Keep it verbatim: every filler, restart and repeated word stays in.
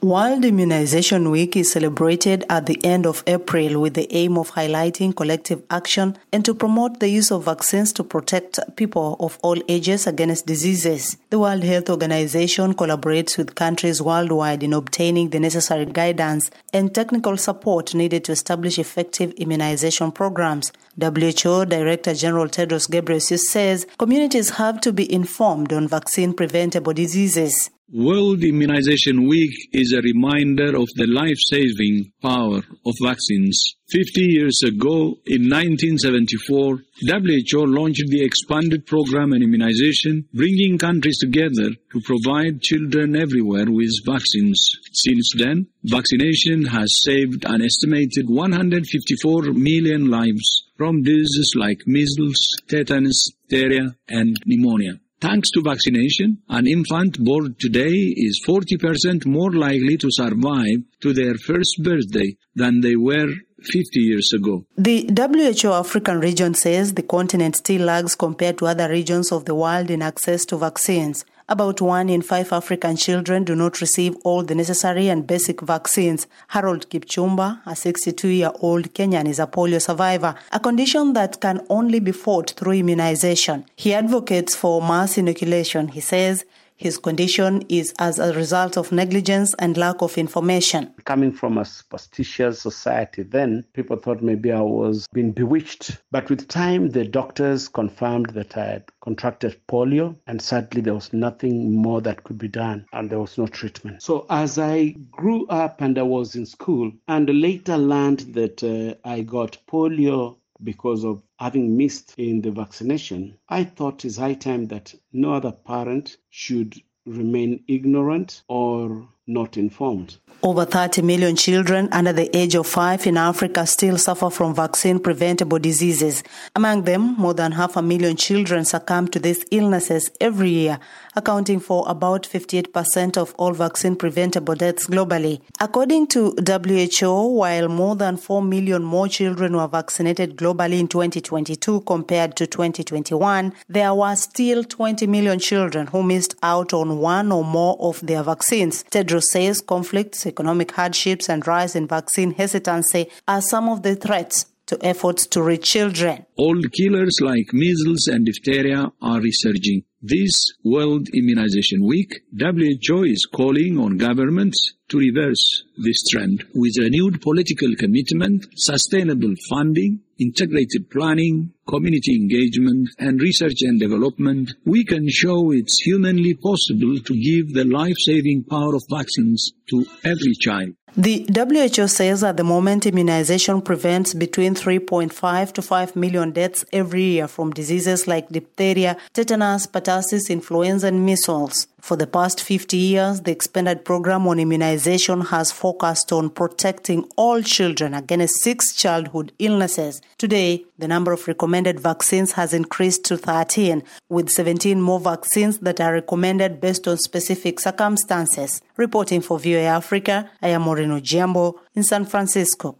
World Immunization Week is celebrated at the end of April with the aim of highlighting collective action and to promote the use of vaccines to protect people of all ages against diseases. The World Health Organization collaborates with countries worldwide in obtaining the necessary guidance and technical support needed to establish effective immunization programs. W H O Director General Tedros Ghebreyesus says communities have to be informed on vaccine-preventable diseases. World Immunization Week is a reminder of the life-saving power of vaccines. Fifty years ago, in nineteen seventy-four, W H O launched the expanded program on immunization, bringing countries together to provide children everywhere with vaccines. Since then, vaccination has saved an estimated one hundred fifty-four million lives from diseases like measles, tetanus, diphtheria, and pneumonia. Thanks to vaccination, an infant born today is forty percent more likely to survive to their first birthday than they were fifty years ago. The W H O African region says the continent still lags compared to other regions of the world in access to vaccines. About one in five African children do not receive all the necessary and basic vaccines. Harold Kipchumba, a sixty-two-year-old Kenyan, is a polio survivor, a condition that can only be fought through immunization. He advocates for mass inoculation. He says his condition is as a result of negligence and lack of information. Coming from a superstitious society then, people thought maybe I was being bewitched. But with time, the doctors confirmed that I had contracted polio, and sadly there was nothing more that could be done, and there was no treatment. So as I grew up and I was in school, and later learned that uh, I got polio because of having missed in the vaccination, I thought it's high time that no other parent should remain ignorant or not informed. Over thirty million children under the age of five in Africa still suffer from vaccine-preventable diseases. Among them, more than half a million children succumb to these illnesses every year, accounting for about fifty-eight percent of all vaccine-preventable deaths globally. According to W H O, while more than four million more children were vaccinated globally in twenty twenty-two compared to twenty twenty-one, there were still twenty million children who missed out on one or more of their vaccines. Tedros says conflicts, economic hardships, and rise in vaccine hesitancy are some of the threats to efforts to reach children. Old killers like measles and diphtheria are resurging. This World Immunization Week, W H O is calling on governments to reverse this trend. With renewed political commitment, sustainable funding, integrated planning, community engagement, and research and development, we can show it's humanly possible to give the life-saving power of vaccines to every child. The W H O says at the moment immunization prevents between three point five to five million deaths every year from diseases like diphtheria, tetanus, pertussis, influenza, and measles. For the past fifty years, the expanded program on immunization has focused on protecting all children against six childhood illnesses. Today, the number of recommended vaccines has increased to thirteen, with seventeen more vaccines that are recommended based on specific circumstances. Reporting for V O A Africa, I am Maureen Ojiambo in San Francisco.